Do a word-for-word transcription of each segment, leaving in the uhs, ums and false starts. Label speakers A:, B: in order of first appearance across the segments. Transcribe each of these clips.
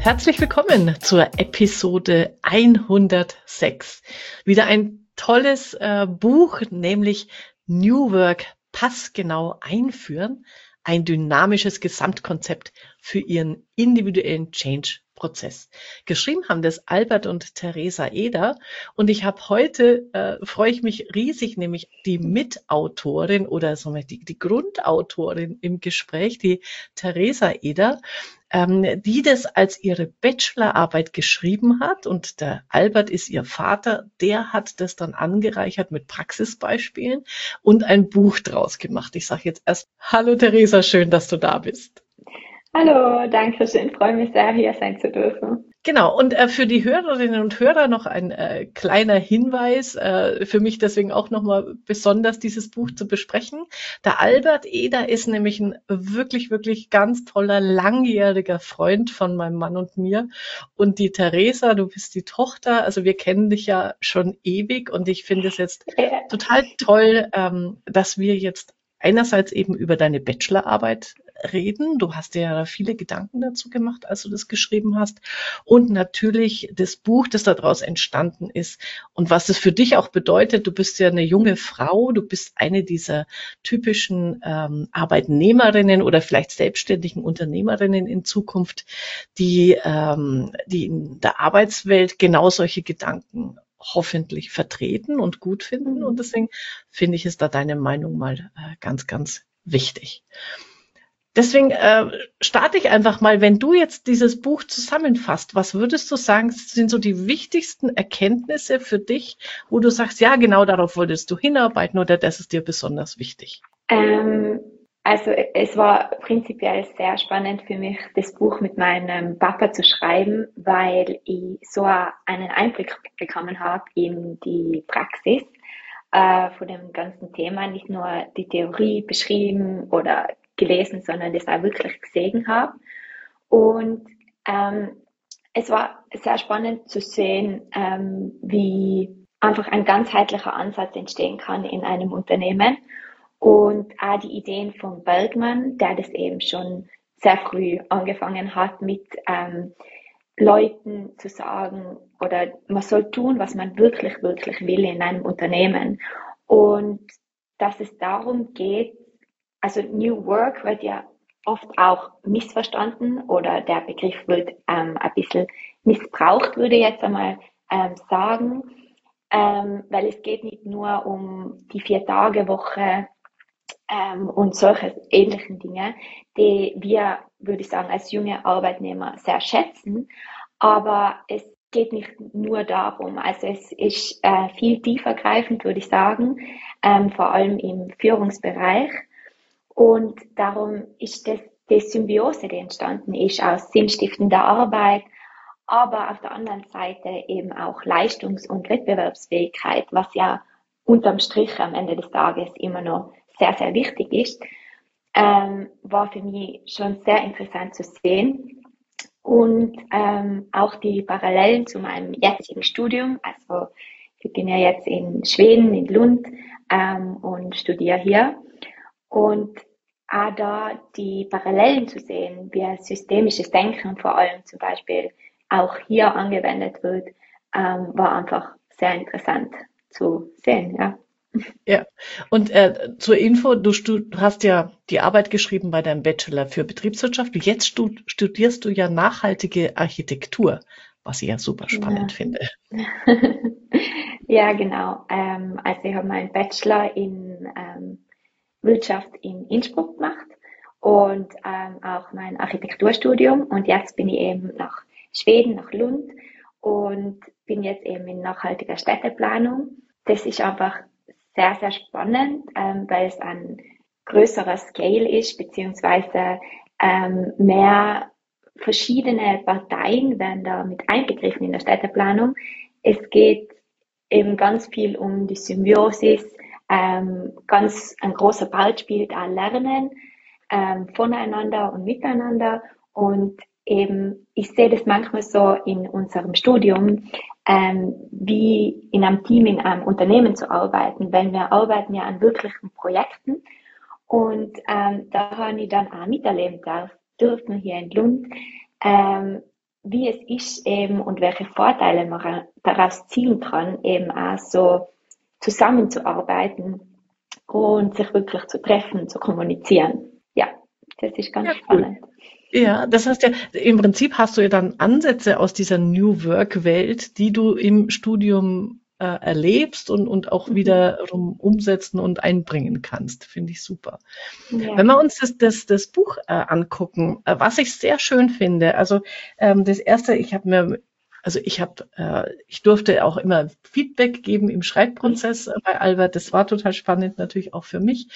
A: Herzlich willkommen zur Episode hundertsechs. Wieder ein tolles äh, Buch, nämlich New Work passgenau einführen, ein dynamisches Gesamtkonzept für Ihren individuellen Change-Prozess. Geschrieben haben das Albert und Theresa Eder und ich habe heute, äh, freue ich mich riesig, nämlich die Mitautorin oder so die, die Grundautorin im Gespräch, die Theresa Eder, ähm, die das als ihre Bachelorarbeit geschrieben hat, und der Albert ist ihr Vater, der hat das dann angereichert mit Praxisbeispielen und ein Buch draus gemacht. Ich sage jetzt erst Hallo Theresa, schön, dass du da bist.
B: Hallo, danke schön, freue mich sehr, hier sein zu dürfen.
A: Genau, und äh, für die Hörerinnen und Hörer noch ein äh, kleiner Hinweis, äh, für mich deswegen auch nochmal besonders dieses Buch zu besprechen. Der Albert Eder ist nämlich ein wirklich, wirklich ganz toller, langjähriger Freund von meinem Mann und mir. Und die Theresa, du bist die Tochter, also wir kennen dich ja schon ewig und ich finde es jetzt
B: Ja.
A: total toll, ähm, dass wir jetzt einerseits eben über deine Bachelorarbeit reden. Du hast dir ja viele Gedanken dazu gemacht, als du das geschrieben hast. Und natürlich das Buch, das daraus entstanden ist und was es für dich auch bedeutet. Du bist ja eine junge Frau, du bist eine dieser typischen ähm, Arbeitnehmerinnen oder vielleicht selbstständigen Unternehmerinnen in Zukunft, die, ähm, die in der Arbeitswelt genau solche Gedanken hoffentlich vertreten und gut finden. Und deswegen finde ich es da deine Meinung mal äh, ganz, ganz wichtig. Deswegen äh, starte ich einfach mal, wenn du jetzt dieses Buch zusammenfasst, was würdest du sagen, sind so die wichtigsten Erkenntnisse für dich, wo du sagst, ja, genau darauf wolltest du hinarbeiten oder das ist dir besonders wichtig?
B: Ähm, also es war prinzipiell sehr spannend für mich, das Buch mit meinem Papa zu schreiben, weil ich so einen Einblick bekommen habe in die Praxis äh, von dem ganzen Thema, nicht nur die Theorie beschrieben oder gelesen, sondern das auch wirklich gesehen habe. Und ähm, es war sehr spannend zu sehen, ähm, wie einfach ein ganzheitlicher Ansatz entstehen kann in einem Unternehmen. Und auch die Ideen von Bergmann, der das eben schon sehr früh angefangen hat, mit ähm, Leuten zu sagen, oder man soll tun, was man wirklich, wirklich will in einem Unternehmen. Und dass es darum geht, also New Work wird ja oft auch missverstanden oder der Begriff wird ähm, ein bisschen missbraucht, würde ich jetzt einmal ähm, sagen, ähm, weil es geht nicht nur um die Vier-Tage-Woche ähm, und solche ähnlichen Dinge, die wir, würde ich sagen, als junge Arbeitnehmer sehr schätzen, aber es geht nicht nur darum, also es ist äh, viel tiefergreifend, würde ich sagen, ähm, vor allem im Führungsbereich. Und darum ist das die Symbiose, die entstanden ist aus sinnstiftender Arbeit, aber auf der anderen Seite eben auch Leistungs- und Wettbewerbsfähigkeit, was ja unterm Strich am Ende des Tages immer noch sehr, sehr wichtig ist, ähm, war für mich schon sehr interessant zu sehen. Und ähm, auch die Parallelen zu meinem jetzigen Studium, also ich bin ja jetzt in Schweden, in Lund ähm, und studiere hier. Und auch da die Parallelen zu sehen, wie systemisches Denken vor allem zum Beispiel auch hier angewendet wird, ähm, war einfach sehr interessant zu sehen, ja.
A: Ja, und äh, zur Info, du stu hast ja die Arbeit geschrieben bei deinem Bachelor für Betriebswirtschaft. Jetzt stu studierst du ja nachhaltige Architektur, was ich ja super spannend
B: Ja,
A: finde.
B: ja genau. Ähm, also ich habe meinen Bachelor in ähm, Wirtschaft in Innsbruck gemacht und ähm, auch mein Architekturstudium. Und jetzt bin ich eben nach Schweden, nach Lund und bin jetzt eben in nachhaltiger Städteplanung. Das ist einfach sehr, sehr spannend, ähm, weil es ein größerer Scale ist, beziehungsweise ähm, mehr verschiedene Parteien werden da mit einbegriffen in der Städteplanung. Es geht eben ganz viel um die Symbiosis, ähm, ganz ein großer Part spielt auch Lernen ähm, voneinander und miteinander. Und eben, ich sehe das manchmal so in unserem Studium, ähm, wie in einem Team, in einem Unternehmen zu arbeiten, weil wir arbeiten ja an wirklichen Projekten. Und ähm, da habe ich dann auch miterleben darf, dürfen hier in Lund, ähm, wie es ist eben und welche Vorteile man daraus ziehen kann, eben auch so zusammenzuarbeiten und sich wirklich zu treffen, zu kommunizieren. Ja, das ist ganz
A: Ja, cool.
B: spannend.
A: Ja, das heißt ja, im Prinzip hast du ja dann Ansätze aus dieser New Work-Welt, die du im Studium äh, erlebst und, und auch
B: Mhm.
A: wiederum umsetzen und einbringen kannst. Finde ich super.
B: Ja.
A: Wenn wir uns das, das, das Buch äh, angucken, äh, was ich sehr schön finde, also ähm, das erste, ich habe mir, also ich habe, äh, ich durfte auch immer Feedback geben im Schreibprozess äh, bei Albert. Das war total spannend natürlich auch für mich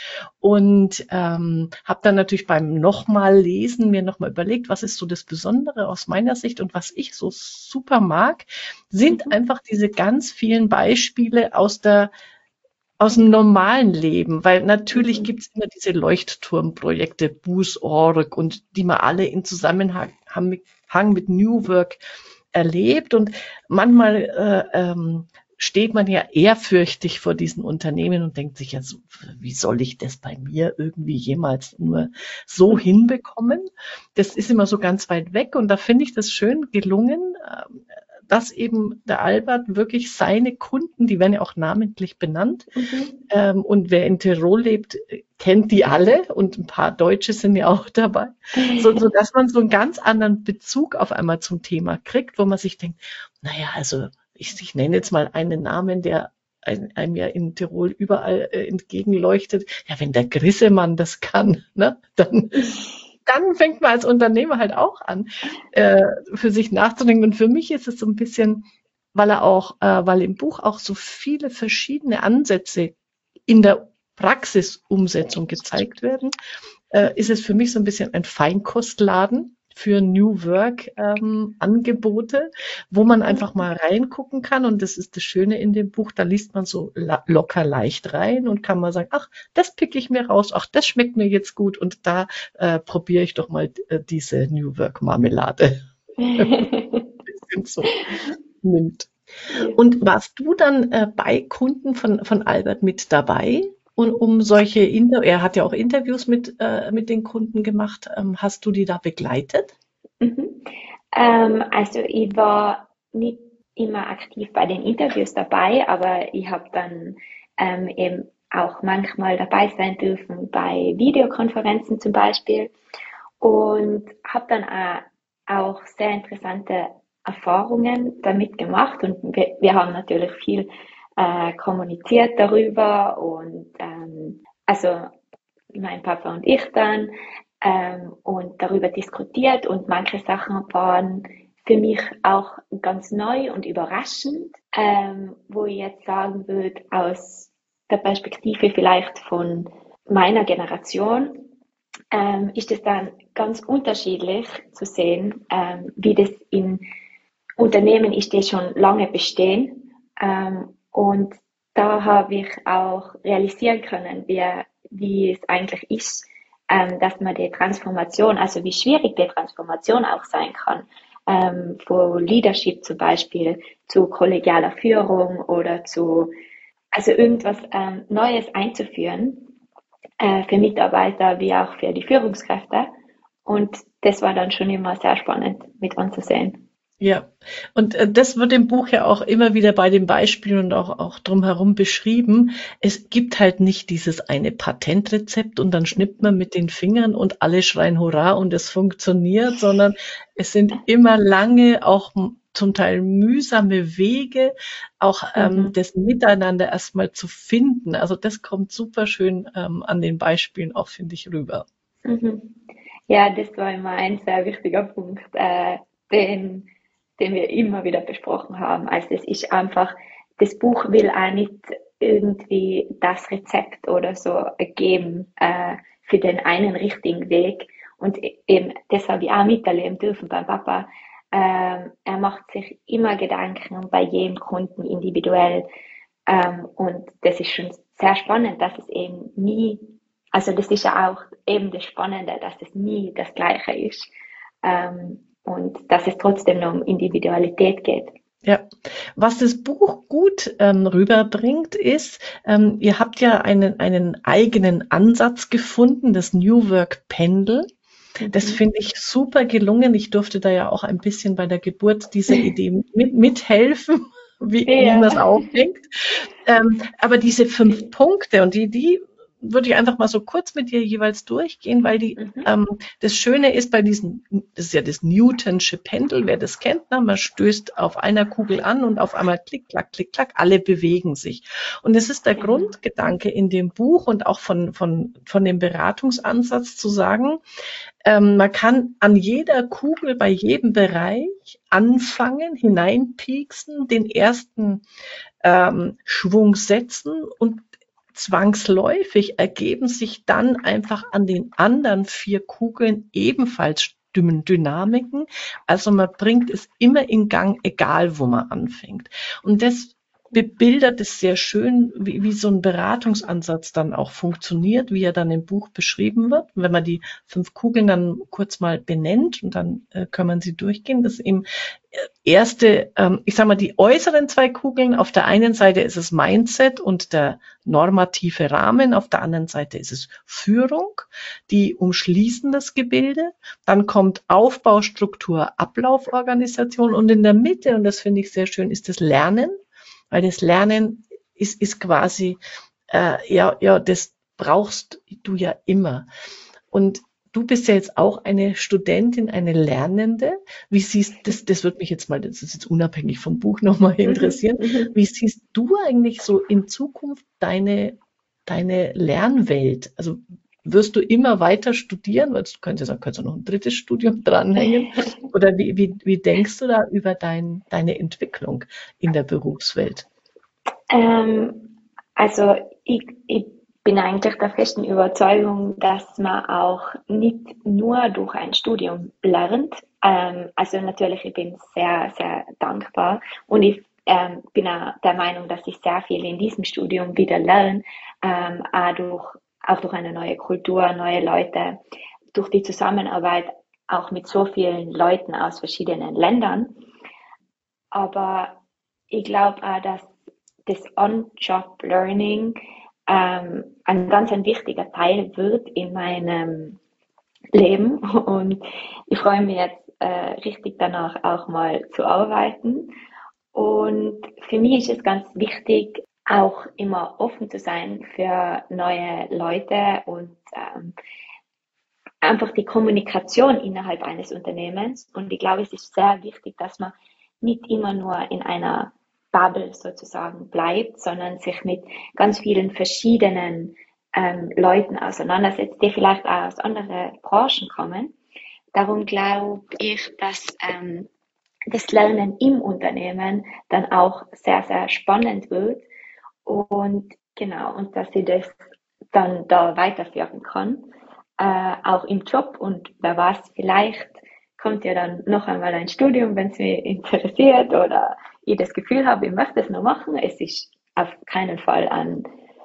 A: und ähm, habe dann natürlich beim nochmal lesen mir nochmal überlegt, was ist so das Besondere aus meiner Sicht und was ich so super mag, sind
B: Mhm.
A: einfach diese ganz vielen Beispiele aus der aus dem normalen Leben, weil natürlich
B: Mhm.
A: gibt's immer diese Leuchtturmprojekte, Boost Punkt org und die man alle in Zusammenhang haben mit, Hang mit New Work erlebt und manchmal äh, ähm, steht man ja ehrfürchtig vor diesen Unternehmen und denkt sich ja, so, wie soll ich das bei mir irgendwie jemals nur so hinbekommen? Das ist immer so ganz weit weg und da finde ich das schön gelungen, ähm, dass eben der Albert wirklich seine Kunden, die werden ja auch namentlich benannt,
B: Mhm.
A: ähm, und wer in Tirol lebt, kennt die alle und ein paar Deutsche sind ja auch dabei, so, so dass man so einen ganz anderen Bezug auf einmal zum Thema kriegt, wo man sich denkt, naja, also ich, ich nenne jetzt mal einen Namen, der ein, einem ja in Tirol überall äh, entgegenleuchtet. Ja, wenn der Grissemann das kann, ne, dann dann fängt man als Unternehmer halt auch an, äh, für sich nachzudenken. Und für mich ist es so ein bisschen, weil er auch, äh, weil im Buch auch so viele verschiedene Ansätze in der Praxisumsetzung gezeigt werden, äh, ist es für mich so ein bisschen ein Feinkostladen für New Work ähm, Angebote, wo man einfach mal reingucken kann. Und das ist das Schöne in dem Buch, da liest man so locker leicht rein und kann mal sagen, ach, das picke ich mir raus, ach, das schmeckt mir jetzt gut und da äh, probiere ich doch mal äh, diese New Work Marmelade. Bisschen so nimmt.
B: Ja.
A: Und warst du dann äh, bei Kunden von, von Albert mit dabei? Und um solche Inter er hat ja auch Interviews mit, äh, mit den Kunden gemacht. Ähm, hast du die da begleitet?
B: Mhm. Ähm, also ich war nicht immer aktiv bei den Interviews dabei, aber ich habe dann ähm, eben auch manchmal dabei sein dürfen bei Videokonferenzen zum Beispiel und habe dann auch, auch sehr interessante Erfahrungen damit gemacht und wir, wir haben natürlich viel äh, kommuniziert darüber und ähm, also mein Papa und ich dann ähm, und darüber diskutiert und manche Sachen waren für mich auch ganz neu und überraschend, ähm, wo ich jetzt sagen würde, aus der Perspektive vielleicht von meiner Generation, ähm, ist es dann ganz unterschiedlich zu sehen, ähm, wie das in Unternehmen ist, die schon lange bestehen. Ähm, und da habe ich auch realisieren können, wie, wie es eigentlich ist, ähm, dass man die Transformation, also wie schwierig die Transformation auch sein kann, ähm, von Leadership zum Beispiel zu kollegialer Führung oder zu, also irgendwas ähm, Neues einzuführen, äh, für Mitarbeiter wie auch für die Führungskräfte. Und das war dann schon immer sehr spannend mit anzusehen.
A: Ja, und äh, das wird im Buch ja auch immer wieder bei den Beispielen und auch, auch drumherum beschrieben. Es gibt halt nicht dieses eine Patentrezept und dann schnippt man mit den Fingern und alle schreien Hurra und es funktioniert, sondern es sind immer lange, auch m- zum Teil mühsame Wege, auch ähm,
B: Mhm.
A: das Miteinander erstmal zu finden. Also das kommt super schön ähm, an den Beispielen auch, finde ich, rüber.
B: Mhm. Ja, das war immer ein sehr wichtiger Punkt, äh, den, den wir immer wieder besprochen haben. Also es ist einfach, das Buch will auch nicht irgendwie das Rezept oder so geben äh, für den einen richtigen Weg. Und eben, das habe ich auch miterleben dürfen beim Papa. Ähm, er macht sich immer Gedanken bei jedem Kunden individuell. Ähm, und das ist schon sehr spannend, dass es eben nie, also das ist ja auch eben das Spannende, dass es nie das Gleiche ist. Ähm, und dass es trotzdem noch um Individualität geht.
A: Ja, was das Buch gut ähm, rüberbringt, ist, ähm, ihr habt ja einen, einen eigenen Ansatz gefunden, das New Work Pendel. Das
B: Mhm.
A: finde ich super gelungen. Ich durfte da ja auch ein bisschen bei der Geburt dieser Idee mit, mithelfen, wie, wie
B: Ja.
A: man es aufhängt. Ähm, aber diese fünf
B: Okay.
A: Punkte und die, die würde ich einfach mal so kurz mit dir jeweils durchgehen, weil die,
B: Mhm.
A: ähm, das Schöne ist bei diesen, das ist ja das Newtonsche Pendel, wer das kennt, ne? Man stößt auf einer Kugel an und auf einmal klick, klack, klick, klack, alle bewegen sich. Und es ist der
B: Genau.
A: Grundgedanke in dem Buch und auch von, von, von dem Beratungsansatz zu sagen, ähm, man kann an jeder Kugel bei jedem Bereich anfangen, hineinpieksen, den ersten ähm, Schwung setzen und zwangsläufig ergeben sich dann einfach an den anderen vier Kugeln ebenfalls Dynamiken. Also man bringt es immer in Gang, egal wo man anfängt. Und das bebildert es sehr schön, wie, wie so ein Beratungsansatz dann auch funktioniert, wie er dann im Buch beschrieben wird. Und wenn man die fünf Kugeln dann kurz mal benennt und dann äh, kann man sie durchgehen, das ist eben erste, ähm, ich sag mal, die äußeren zwei Kugeln. Auf der einen Seite ist es Mindset und der normative Rahmen, auf der anderen Seite ist es Führung, die umschließen das Gebilde. Dann kommt Aufbau, Struktur, Ablauforganisation und in der Mitte, und das finde ich sehr schön, ist das Lernen, weil das Lernen ist, ist quasi, äh, ja, ja, das brauchst du ja immer. Und du bist ja jetzt auch eine Studentin, eine Lernende. Wie siehst das, das wird mich jetzt mal, das ist jetzt unabhängig vom Buch nochmal
B: Mhm.
A: interessieren.
B: Mhm.
A: Wie siehst du eigentlich so in Zukunft deine, deine Lernwelt? Also wirst du immer weiter studieren? Weil du könntest sagen, könntest du noch ein drittes Studium dranhängen? Oder wie, wie, wie denkst du da über dein, deine Entwicklung in der Berufswelt?
B: Ähm, also ich, ich bin eigentlich der festen Überzeugung, dass man auch nicht nur durch ein Studium lernt. Ähm, also natürlich, ich bin sehr, sehr dankbar und ich ähm, bin auch der Meinung, dass ich sehr viel in diesem Studium wieder lerne, ähm, auch durch, auch durch eine neue Kultur, neue Leute, durch die Zusammenarbeit auch mit so vielen Leuten aus verschiedenen Ländern. Aber ich glaube auch, dass das On-Job-Learning ähm, ein ganz ein wichtiger Teil wird in meinem Leben. Und ich freue mich jetzt äh, richtig danach auch mal zu arbeiten. Und für mich ist es ganz wichtig, auch immer offen zu sein für neue Leute und ähm, einfach die Kommunikation innerhalb eines Unternehmens. Und ich glaube, es ist sehr wichtig, dass man nicht immer nur in einer Bubble sozusagen bleibt, sondern sich mit ganz vielen verschiedenen ähm, Leuten auseinandersetzt, die vielleicht auch aus anderen Branchen kommen. Darum glaube ich, dass ähm, das Lernen im Unternehmen dann auch sehr, sehr spannend wird und genau, und dass ich das dann da weiterführen kann, äh, auch im Job und wer weiß, vielleicht kommt ja dann noch einmal ein Studium, wenn es mich interessiert oder ich das Gefühl habe, ich möchte es noch machen. Es ist auf keinen Fall an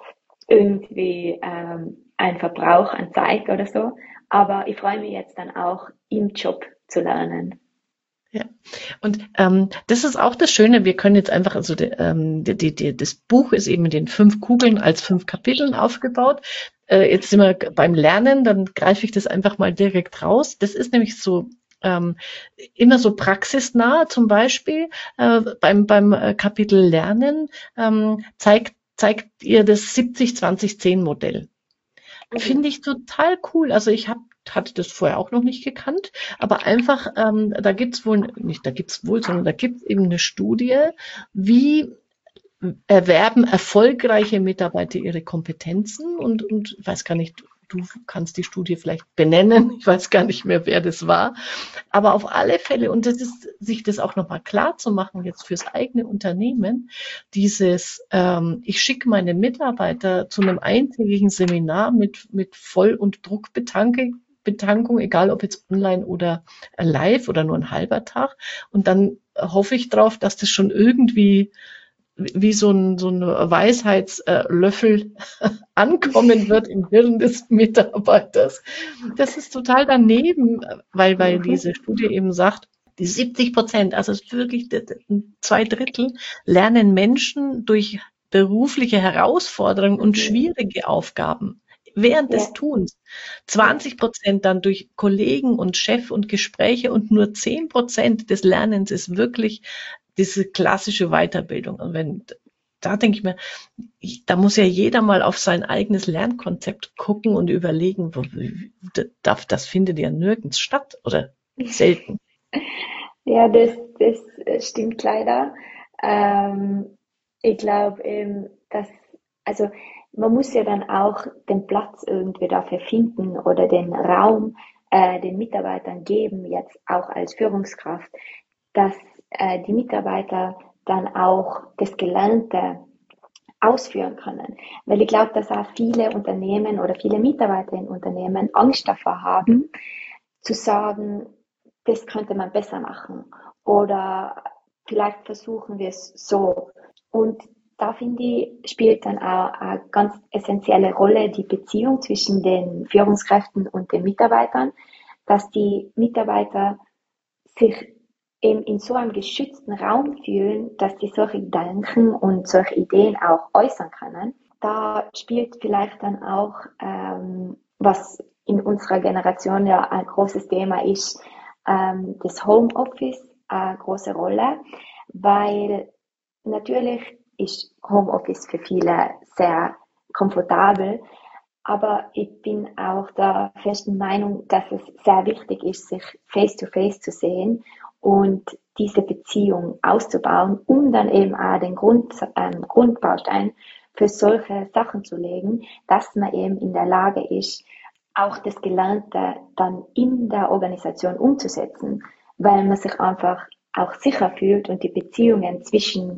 B: irgendwie ähm, ein Verbrauch an Zeit oder so, aber ich freue mich jetzt dann auch im Job zu lernen.
A: Ja. Und ähm, das ist auch das Schöne, wir können jetzt einfach, also die, ähm, die, die, die, das Buch ist eben mit den fünf Kugeln als fünf Kapiteln aufgebaut. Äh, jetzt sind wir beim Lernen, dann greife ich das einfach mal direkt raus. Das ist nämlich so ähm, immer so praxisnah, zum Beispiel äh, beim, beim äh, Kapitel Lernen ähm, zeigt, zeigt ihr das siebzig zwanzig zehn Modell. Finde
B: Mhm.
A: ich total cool. Also ich hab, hatte das vorher auch noch nicht gekannt, aber einfach, ähm, da gibt's wohl, nicht da gibt's wohl, sondern da gibt's eben eine Studie, wie erwerben erfolgreiche Mitarbeiter ihre Kompetenzen und, und ich weiß gar nicht, du kannst die Studie vielleicht benennen, ich weiß gar nicht mehr, wer das war, aber auf alle Fälle, und das ist, sich das auch nochmal klar zu machen jetzt fürs eigene Unternehmen, dieses, ähm, ich schicke meine Mitarbeiter zu einem eintägigen Seminar mit, mit Voll- und Druckbetankung, Betankung, egal ob jetzt online oder live oder nur ein halber Tag. Und dann hoffe ich drauf, dass das schon irgendwie wie so ein, so ein Weisheitslöffel ankommen wird im Hirn des Mitarbeiters. Das ist total daneben, weil, weil
B: Mhm.
A: diese Studie eben sagt, die siebzig Prozent, also es ist wirklich zwei Drittel, lernen Menschen durch berufliche Herausforderungen und
B: Mhm.
A: schwierige Aufgaben während
B: Ja,
A: des Tuns.
B: ja,
A: zwanzig Prozent dann durch Kollegen und Chef und Gespräche und nur zehn Prozent des Lernens ist wirklich diese klassische Weiterbildung. Und wenn, da denke ich mir, ich, da muss ja jeder mal auf sein eigenes Lernkonzept gucken und überlegen, wo, das, das findet ja nirgends statt oder selten.
B: ja, das, das stimmt leider. Ähm, ich glaube eben, dass, also man muss ja dann auch den Platz irgendwie dafür finden oder den Raum äh, den Mitarbeitern geben, jetzt auch als Führungskraft, dass äh, die Mitarbeiter dann auch das Gelernte ausführen können. Weil ich glaube, dass auch viele Unternehmen oder viele Mitarbeiter in Unternehmen Angst davor haben, zu sagen, das könnte man besser machen oder vielleicht versuchen wir es so. Und da finde ich, spielt dann auch eine ganz essentielle Rolle die Beziehung zwischen den Führungskräften und den Mitarbeitern, dass die Mitarbeiter sich eben in so einem geschützten Raum fühlen, dass sie solche Gedanken und solche Ideen auch äußern können. Da spielt vielleicht dann auch, ähm, was in unserer Generation ja ein großes Thema ist, ähm, das Homeoffice eine große Rolle, weil natürlich ist Homeoffice für viele sehr komfortabel, aber ich bin auch der festen Meinung, dass es sehr wichtig ist, sich face-to-face zu sehen und diese Beziehung auszubauen, um dann eben auch den Grund, ähm, Grundbaustein für solche Sachen zu legen, dass man eben in der Lage ist, auch das Gelernte dann in der Organisation umzusetzen, weil man sich einfach auch sicher fühlt und die Beziehungen zwischen,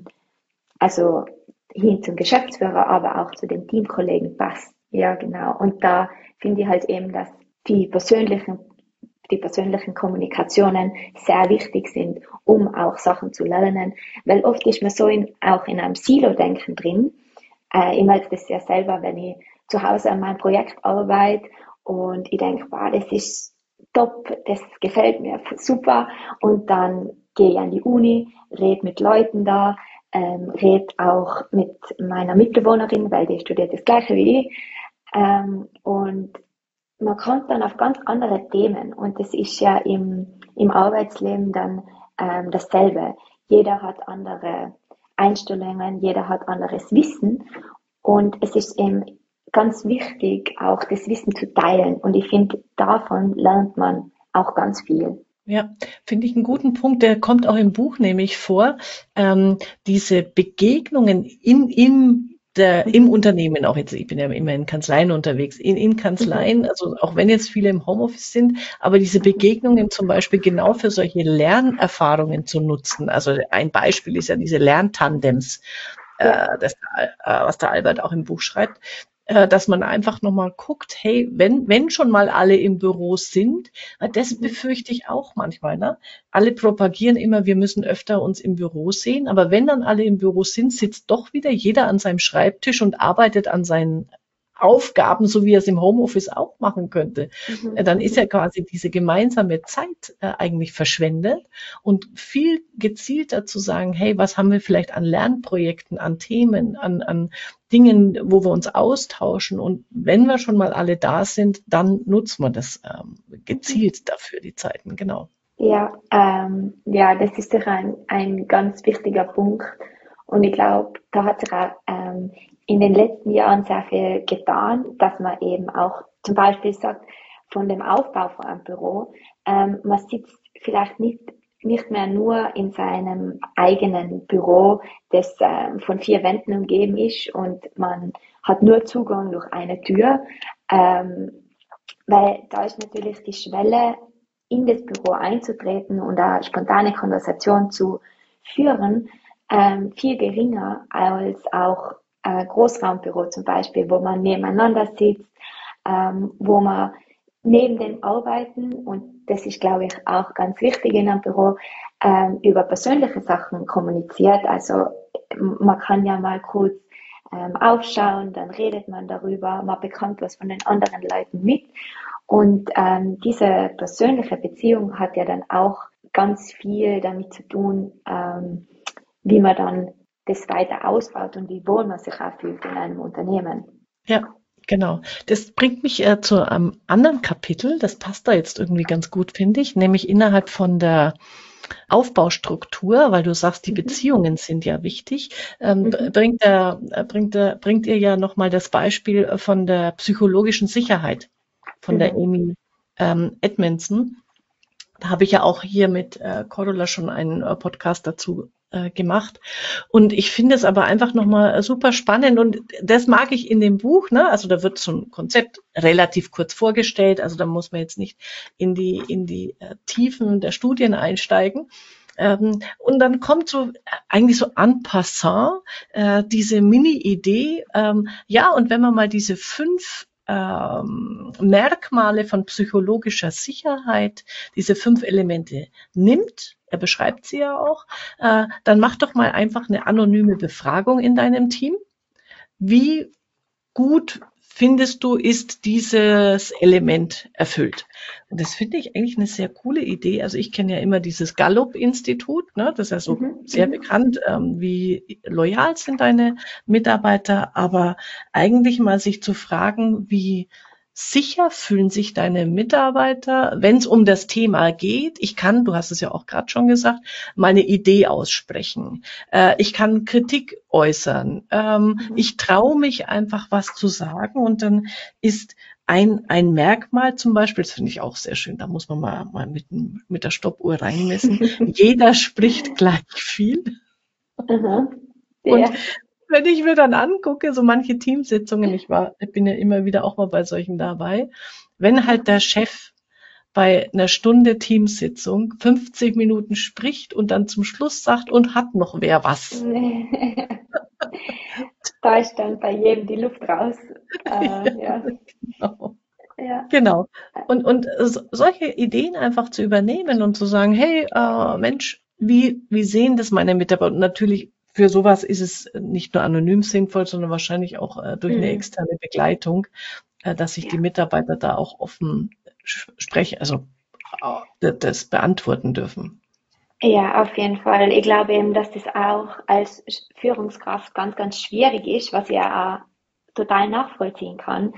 B: also hin zum Geschäftsführer, aber auch zu den Teamkollegen passt. Ja, genau. Und da finde ich halt eben, dass die persönlichen, die persönlichen Kommunikationen sehr wichtig sind, um auch Sachen zu lernen. Weil oft ist man so in, auch in einem Silo-Denken drin. Äh, ich merke das ja selber, wenn ich zu Hause an meinem Projekt arbeite und ich denke, wow, das ist top, das gefällt mir super. Und dann gehe ich an die Uni, rede mit Leuten da, ähm, rede auch mit meiner Mitbewohnerin, weil die studiert das gleiche wie ich. Ähm, und man kommt dann auf ganz andere Themen und das ist ja im, im Arbeitsleben dann ähm, dasselbe. Jeder hat andere Einstellungen, jeder hat anderes Wissen und es ist eben ganz wichtig, auch das Wissen zu teilen und ich finde, davon lernt man auch ganz viel.
A: Ja, finde ich einen guten Punkt. Der kommt auch im Buch nämlich vor. Ähm, diese Begegnungen in, in der, im
B: Mhm.
A: Unternehmen, auch jetzt, ich bin ja immer in Kanzleien unterwegs, in, in
B: Mhm.
A: Kanzleien, also auch wenn jetzt viele im Homeoffice sind, aber diese
B: Mhm.
A: Begegnungen zum Beispiel genau für solche Lernerfahrungen zu nutzen. Also ein Beispiel ist ja diese Lerntandems,
B: Ja.
A: äh, das, äh, was der Albert auch im Buch schreibt, äh, dass man einfach nochmal guckt, hey, wenn, wenn schon mal alle im Büro sind, weil das
B: Mhm.
A: befürchte ich auch manchmal, ne? Alle propagieren immer, wir müssen öfter uns im Büro sehen, aber wenn dann alle im Büro sind, sitzt doch wieder jeder an seinem Schreibtisch und arbeitet an seinen Aufgaben, so wie er es im Homeoffice auch machen könnte. Äh,
B: Mhm.
A: Dann ist ja
B: Mhm.
A: quasi diese gemeinsame Zeit äh, eigentlich verschwendet und viel gezielter zu sagen, hey, was haben wir vielleicht an Lernprojekten, an Themen, an, an Dingen, wo wir uns austauschen. Und wenn wir schon mal alle da sind, dann nutzen wir das ähm,
B: Mhm.
A: gezielt dafür, die Zeiten, genau.
B: Ja, ähm, ja, das ist doch ein, ein ganz wichtiger Punkt. Und ich glaube, da hat sich auch ähm, in den letzten Jahren sehr viel getan, dass man eben auch zum Beispiel sagt, von dem Aufbau von einem Büro, ähm, man sitzt vielleicht nicht, nicht mehr nur in seinem eigenen Büro, das ähm, von vier Wänden umgeben ist und man hat nur Zugang durch eine Tür, ähm, weil da ist natürlich die Schwelle, in das Büro einzutreten und eine spontane Konversation zu führen, ähm, viel geringer als auch ein Großraumbüro zum Beispiel, wo man nebeneinander sitzt, ähm, wo man neben dem Arbeiten, und das ist, glaube ich, auch ganz wichtig in einem Büro, ähm, über persönliche Sachen kommuniziert. Also man kann ja mal kurz ähm, aufschauen, dann redet man darüber, man bekommt was von den anderen Leuten mit. Und ähm, diese persönliche Beziehung hat ja dann auch ganz viel damit zu tun, ähm, wie man dann das weiter ausbaut und wie wohl man sich auch fühlt in einem Unternehmen.
A: Ja, Genau. Das bringt mich äh, zu einem anderen Kapitel. Das passt da jetzt irgendwie ganz gut, finde ich, nämlich innerhalb von der Aufbaustruktur, weil du sagst, die
B: Mhm.
A: Beziehungen sind ja wichtig, ähm,
B: Mhm.
A: bringt, er, bringt, er, bringt ihr ja nochmal das Beispiel von der psychologischen Sicherheit von der
B: Mhm.
A: Amy ähm, Edmondson. Da habe ich ja auch hier mit äh, Cordula schon einen äh, Podcast dazu äh, gemacht. Und ich finde es aber einfach nochmal äh, super spannend. Und das mag ich in dem Buch, ne? Also da wird so ein Konzept relativ kurz vorgestellt. Also da muss man jetzt nicht in die, in die äh, Tiefen der Studien einsteigen. Ähm, und dann kommt so äh, eigentlich so en passant äh, diese Mini-Idee. Ähm, ja, und wenn man mal diese fünf ähm, Merkmale von psychologischer Sicherheit, diese fünf Elemente nimmt, er beschreibt sie ja auch, äh, dann mach doch mal einfach eine anonyme Befragung in deinem Team. Wie gut findest du, ist dieses Element erfüllt? Und das finde ich eigentlich eine sehr coole Idee. Also ich kenne ja immer dieses Gallup-Institut, ne? Das ist ja so
B: Mhm.
A: sehr
B: Mhm.
A: bekannt, ähm, wie loyal sind deine Mitarbeiter, aber eigentlich mal sich zu fragen, wie sicher fühlen sich deine Mitarbeiter, wenn es um das Thema geht. Ich kann, du hast es ja auch gerade schon gesagt, meine Idee aussprechen. Äh, ich kann Kritik äußern. Ähm,
B: Mhm.
A: ich traue mich einfach was zu sagen und dann ist ein, ein Merkmal zum Beispiel, das finde ich auch sehr schön, da muss man mal, mal mit, mit der Stoppuhr reinmessen. Jeder spricht gleich viel.
B: Aha.
A: Und
B: Ja.
A: wenn ich mir dann angucke, so manche Teamsitzungen, ich war, ich bin ja immer wieder auch mal bei solchen dabei, wenn halt der Chef bei einer Stunde Teamsitzung fünfzig Minuten spricht und dann zum Schluss sagt, und hat noch wer was?
B: Da ist dann bei jedem die Luft raus. Äh, ja,
A: Genau.
B: ja.
A: Genau. Und, und so- solche Ideen einfach zu übernehmen und zu sagen, hey, äh, Mensch, wie, wie sehen das meine Mitarbeiter? Und natürlich für sowas ist es nicht nur anonym sinnvoll, sondern wahrscheinlich auch äh, durch eine
B: Mhm.
A: externe Begleitung, äh, dass sich die
B: Ja.
A: Mitarbeiter da auch offen sch- sprechen, also äh, das beantworten dürfen.
B: Ja, auf jeden Fall. Ich glaube eben, dass das auch als Führungskraft ganz, ganz schwierig ist, was ich ja auch total nachvollziehen kann,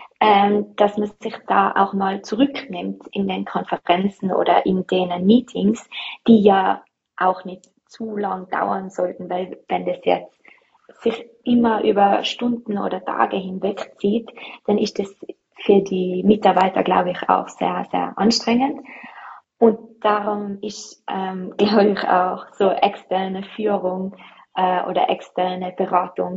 B: ähm, dass man sich da auch mal zurücknimmt in den Konferenzen oder in den Meetings, die ja auch nicht zu lang dauern sollten, weil wenn das jetzt sich immer über Stunden oder Tage hinweg zieht, dann ist das für die Mitarbeiter, glaube ich, auch sehr, sehr anstrengend. Und darum ist, ähm, glaube ich, auch so externe Führung äh, oder externe Beratung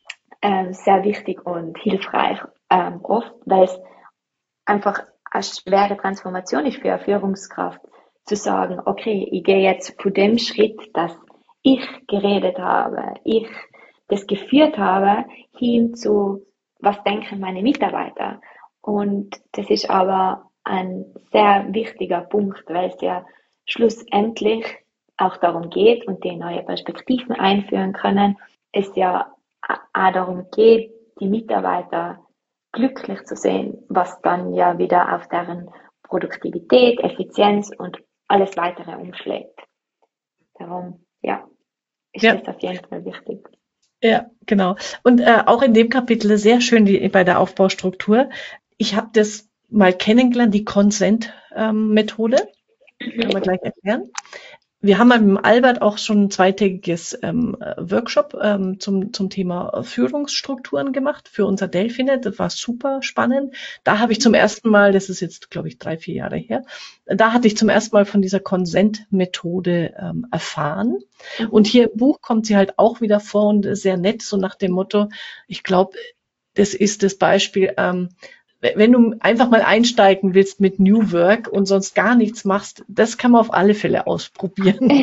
B: ähm, sehr wichtig und hilfreich ähm, oft, weil es einfach eine schwere Transformation ist für eine Führungskraft, zu sagen, okay, ich gehe jetzt von dem Schritt, dass ich geredet habe, ich das geführt habe, hin zu, was denken meine Mitarbeiter. Und das ist aber ein sehr wichtiger Punkt, weil es ja schlussendlich auch darum geht und die neue Perspektiven einführen können, es ja auch darum geht, die Mitarbeiter glücklich zu sehen, was dann ja wieder auf deren Produktivität, Effizienz und alles weitere umschlägt. Darum, ja, ist
A: Ja,
B: das auf jeden Fall wichtig.
A: ja, genau. Und äh, auch in dem Kapitel sehr schön die, bei der Aufbaustruktur. Ich habe das mal kennengelernt, die Consent-Methode. Können wir gleich erklären. Wir haben mit Albert auch schon ein zweitägiges ähm, Workshop ähm, zum, zum Thema Führungsstrukturen gemacht für unser Delphinet. Das war super spannend. Da habe ich zum ersten Mal, das ist jetzt, glaube ich, drei, vier Jahre her, da hatte ich zum ersten Mal von dieser Consent-Methode ähm, erfahren. Und
B: Mhm.
A: hier im Buch kommt sie halt auch wieder vor und sehr nett, so nach dem Motto, ich glaube, das ist das Beispiel, ähm, wenn du einfach mal einsteigen willst mit New Work und sonst gar nichts machst, das kann man auf alle Fälle ausprobieren.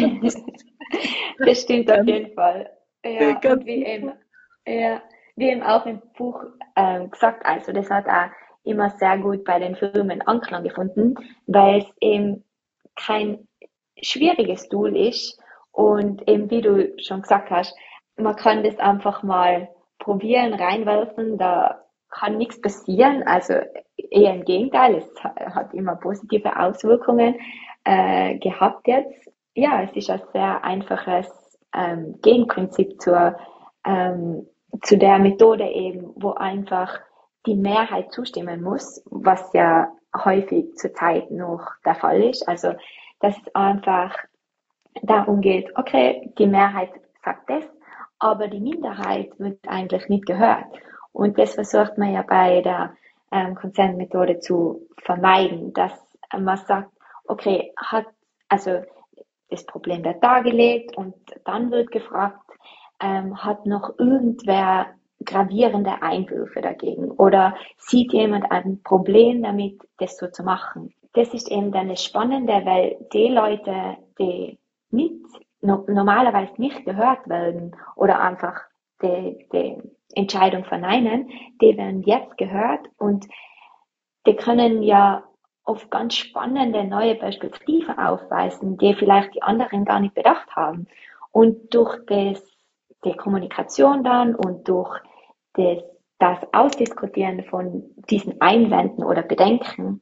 B: Das stimmt auf
A: Ganz,
B: jeden Fall. Ja, und
A: ganz
B: wie eben,
A: super.
B: ja, wie eben auch im Buch ähm, gesagt, also das hat auch immer sehr gut bei den Firmen Anklang gefunden, weil es eben kein schwieriges Tool ist und eben wie du schon gesagt hast, man kann das einfach mal probieren, reinwerfen, da kann nichts passieren, also eher im Gegenteil, es hat immer positive Auswirkungen äh, gehabt jetzt. Ja, es ist ein sehr einfaches ähm, Gegenprinzip zur, ähm, zu der Methode eben, wo einfach die Mehrheit zustimmen muss, was ja häufig zurzeit noch der Fall ist. Also, dass es einfach darum geht, okay, die Mehrheit sagt das, aber die Minderheit wird eigentlich nicht gehört. Und das versucht man ja bei der ähm, Consent-Methode zu vermeiden, dass man sagt, okay, hat, also das Problem wird dargelegt und dann wird gefragt, ähm, hat noch irgendwer gravierende Einwürfe dagegen oder sieht jemand ein Problem damit, das so zu machen? Das ist eben dann das Spannende, weil die Leute, die nicht, no, normalerweise nicht gehört werden oder einfach die, die Entscheidung verneinen, die werden jetzt gehört und die können ja oft ganz spannende neue Perspektiven aufweisen, die vielleicht die anderen gar nicht bedacht haben. Und durch das, die Kommunikation dann und durch das, das Ausdiskutieren von diesen Einwänden oder Bedenken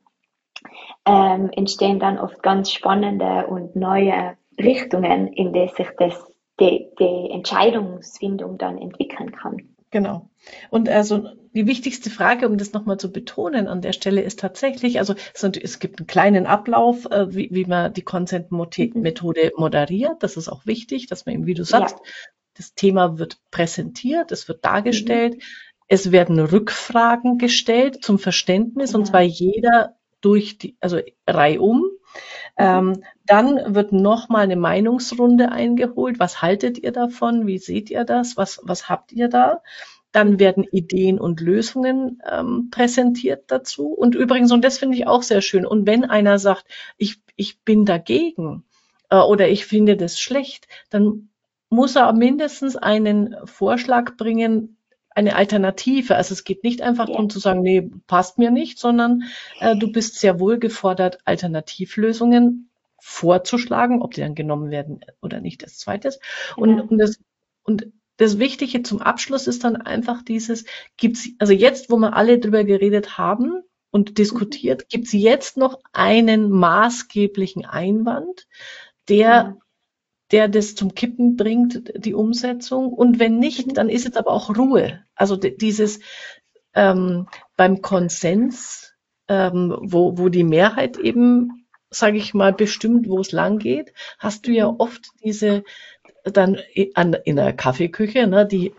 B: ähm, entstehen dann oft ganz spannende und neue Richtungen, in der sich das, die, die Entscheidungsfindung dann entwickeln kann.
A: Genau. Und also die wichtigste Frage, um das nochmal zu betonen an der Stelle, ist tatsächlich, also es, es gibt einen kleinen Ablauf, äh, wie, wie man die Consent-Methode moderiert. Das ist auch wichtig, dass man eben, wie du sagst, ja. Das Thema wird präsentiert, es wird dargestellt, mhm. Es werden Rückfragen gestellt zum Verständnis, genau. Und zwar jeder durch die, also reihum. Mhm. Ähm, dann wird nochmal eine Meinungsrunde eingeholt. Was haltet ihr davon? Wie seht ihr das? Was, was habt ihr da? Dann werden Ideen und Lösungen ähm, präsentiert dazu. Und übrigens, und das finde ich auch sehr schön, und wenn einer sagt, ich, ich bin dagegen äh, oder ich finde das schlecht, dann muss er mindestens einen Vorschlag bringen, eine Alternative. Also es geht nicht einfach darum zu sagen, nee, passt mir nicht, sondern äh, du bist sehr wohl gefordert, Alternativlösungen vorzuschlagen, ob die dann genommen werden oder nicht, das Zweites. Und, ja. und, das, und das Wichtige zum Abschluss ist dann einfach dieses, gibt's, also jetzt, wo wir alle drüber geredet haben und diskutiert, mhm. gibt es jetzt noch einen maßgeblichen Einwand, der mhm. der das zum Kippen bringt, die Umsetzung. Und wenn nicht, dann ist es aber auch Ruhe. Also dieses ähm, beim Konsens, ähm, wo, wo die Mehrheit eben, sage ich mal, bestimmt, wo es lang geht, hast du ja oft diese dann an, in der Kaffeeküche, ne, die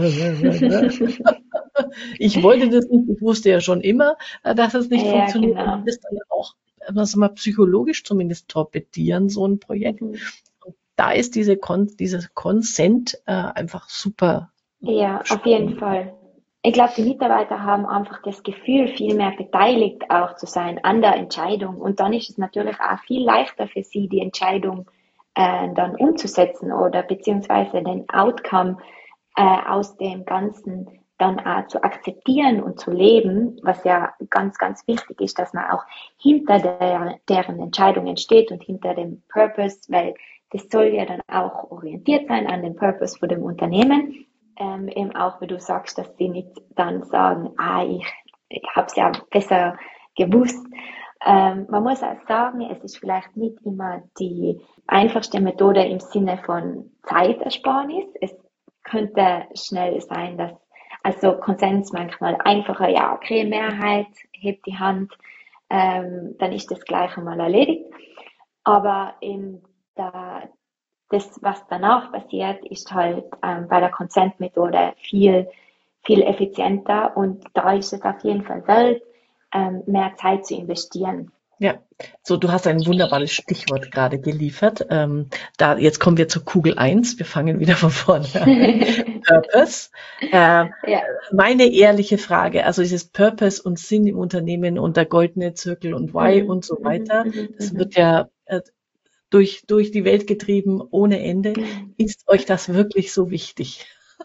A: ich wollte das nicht, ich wusste ja schon immer, dass es nicht ja, funktioniert. Genau. Und das dann auch, was mal psychologisch zumindest torpedieren, so ein Projekt. Mhm. Da ist diese Kon dieses Consent äh, einfach super.
B: Ja, spannend. Auf jeden Fall. Ich glaube, die Mitarbeiter haben einfach das Gefühl, viel mehr beteiligt auch zu sein an der Entscheidung. Und dann ist es natürlich auch viel leichter für sie, die Entscheidung äh, dann umzusetzen oder beziehungsweise den Outcome äh, aus dem Ganzen dann auch zu akzeptieren und zu leben, was ja ganz, ganz wichtig ist, dass man auch hinter der, deren Entscheidungen steht und hinter dem Purpose, weil das soll ja dann auch orientiert sein an den Purpose von dem Unternehmen. Ähm, eben auch, wie du sagst, dass sie nicht dann sagen, ah, ich, ich habe es ja besser gewusst. Ähm, man muss auch sagen, es ist vielleicht nicht immer die einfachste Methode im Sinne von Zeitersparnis. Es könnte schnell sein, dass also Konsens manchmal einfacher, ja, okay, Mehrheit, hebt die Hand, ähm, dann ist das gleich einmal erledigt. Aber in der, das, was danach passiert, ist halt ähm, bei der Consent-Methode viel, viel effizienter und da ist es auf jeden Fall wert, ähm, mehr Zeit zu investieren.
A: Ja, so du hast ein wunderbares Stichwort gerade geliefert. Ähm, da jetzt kommen wir zur Kugel eins. Wir fangen wieder von vorne an. Purpose. Äh, ja. Meine ehrliche Frage, also dieses Purpose und Sinn im Unternehmen und der goldene Zirkel und Why mhm. und so weiter, mhm. das wird ja äh, durch durch die Welt getrieben ohne Ende. Mhm. Ist euch das wirklich so wichtig?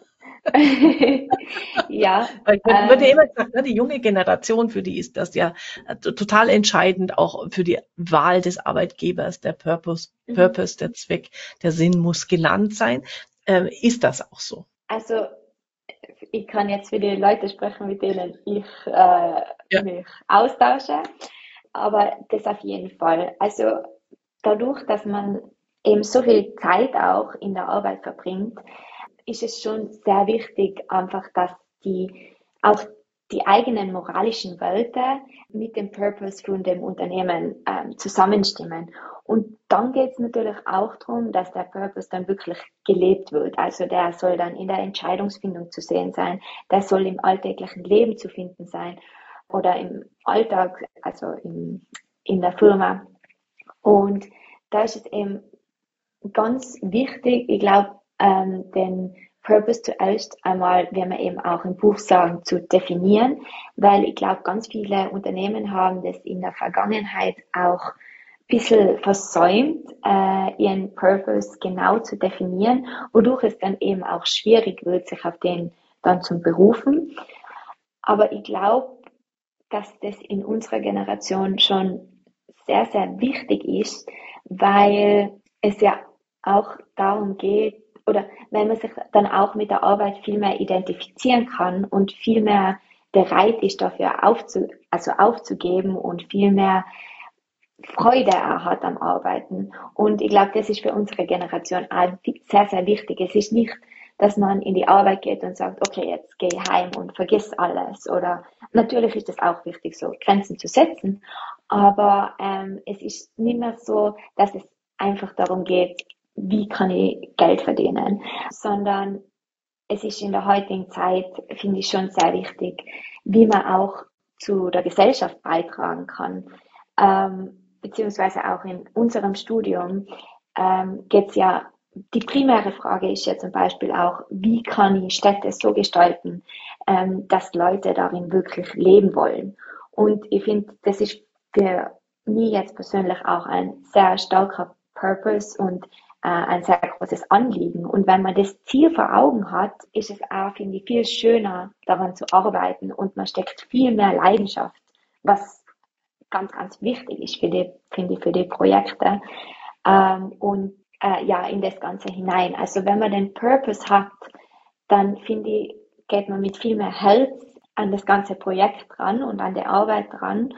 B: Ja.
A: Weil ähm, wird ja immer gesagt, ne, die junge Generation, für die ist das ja total entscheidend, auch für die Wahl des Arbeitgebers, der Purpose, mhm. Purpose, der Zweck, der Sinn muss genannt sein. Ähm, ist das auch so?
B: Also ich kann jetzt für die Leute sprechen, mit denen ich äh, ja. mich austausche, aber das auf jeden Fall. Also dadurch, dass man eben so viel Zeit auch in der Arbeit verbringt, ist es schon sehr wichtig, einfach, dass die auch die eigenen moralischen Werte mit dem Purpose von dem Unternehmen ähm, zusammenstimmen. Und dann geht es natürlich auch darum, dass der Purpose dann wirklich gelebt wird. Also der soll dann in der Entscheidungsfindung zu sehen sein, der soll im alltäglichen Leben zu finden sein oder im Alltag, also im, in der Firma. Und da ist es eben ganz wichtig, ich glaube, ähm, den Purpose zuerst einmal, wie wir eben auch im Buch sagen, zu definieren, weil ich glaube, ganz viele Unternehmen haben das in der Vergangenheit auch ein bisschen versäumt, äh, ihren Purpose genau zu definieren, wodurch es dann eben auch schwierig wird, sich auf den dann zu berufen. Aber ich glaube, dass das in unserer Generation schon sehr, sehr wichtig ist, weil es ja auch darum geht, oder wenn man sich dann auch mit der Arbeit viel mehr identifizieren kann und viel mehr bereit ist, dafür aufzu, also aufzugeben und viel mehr Freude er hat am Arbeiten. Und ich glaube, das ist für unsere Generation auch sehr, sehr wichtig. Es ist nicht, dass man in die Arbeit geht und sagt, okay, jetzt gehe ich heim und vergiss alles. Oder natürlich ist es auch wichtig, so Grenzen zu setzen. Aber ähm, es ist nicht mehr so, dass es einfach darum geht, wie kann ich Geld verdienen, sondern es ist in der heutigen Zeit, finde ich, schon sehr wichtig, wie man auch zu der Gesellschaft beitragen kann. Ähm, beziehungsweise auch in unserem Studium ähm, geht es ja, die primäre Frage ist ja zum Beispiel auch, wie kann ich Städte so gestalten, ähm, dass Leute darin wirklich leben wollen. Und ich finde, das ist für mich jetzt persönlich auch ein sehr starker Purpose und äh, ein sehr großes Anliegen. Und wenn man das Ziel vor Augen hat, ist es auch, finde ich, viel schöner, daran zu arbeiten und man steckt viel mehr Leidenschaft, was ganz, ganz wichtig ist für die, finde ich, für die Projekte. Ähm, und äh, ja, in das Ganze hinein. Also wenn man den Purpose hat, dann finde ich, geht man mit viel mehr Herz an das ganze Projekt dran und an die Arbeit dran.